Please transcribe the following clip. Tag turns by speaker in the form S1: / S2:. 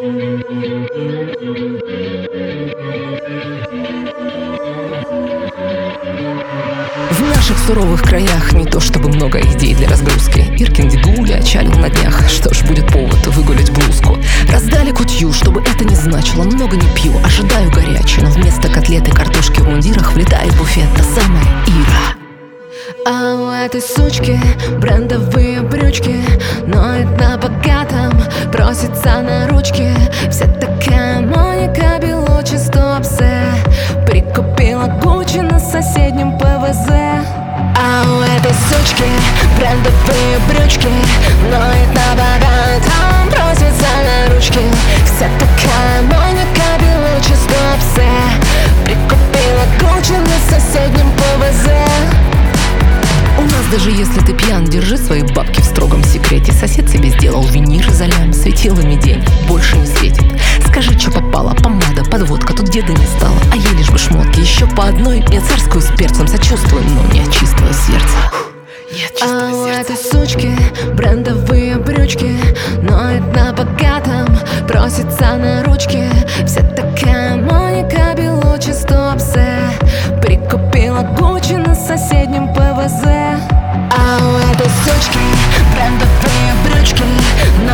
S1: В наших суровых краях не то чтобы много идей для разгрузки. Иркин дедуля отчалил на днях. Что ж, будет повод выгулять блузку. Раздали кутью, чтобы это не значило. Много не пью, ожидаю горячей. Но вместо котлеты картошки в мундирах влетает в буфет та самая Ира.
S2: А у этой сучки брендовые брючки, ноет на богатом, просится на ручки. Вся такая Моника Белуччи, стопсе, прикупила Гуччи на соседнем ПВЗ. А у этой сучки брендовые брючки, ноет на богатом, просится на ручки. Вся такая Моника Белуччи, стопсе, прикупила Гуччи на соседнем ПВЗ.
S1: У нас даже если ты пьян, держи свои бабки в строгом секрете. Сосед себе сделал винир за лям, светилами день больше не светит. Скажи, что попало, помада, подводка, тут деда не стало. А ей лишь бы шмотки, еще по одной. Я царскую с перцем сочувствую, но не от чистого сердца.
S2: А у этой сучки брендовые брючки, ноет на богатом, просится на ручки. Вся такая Моника Белуччи, стопсе, прикупила Гуччи на соседнем ПВЗ. А у этой сучки брендовые брючки,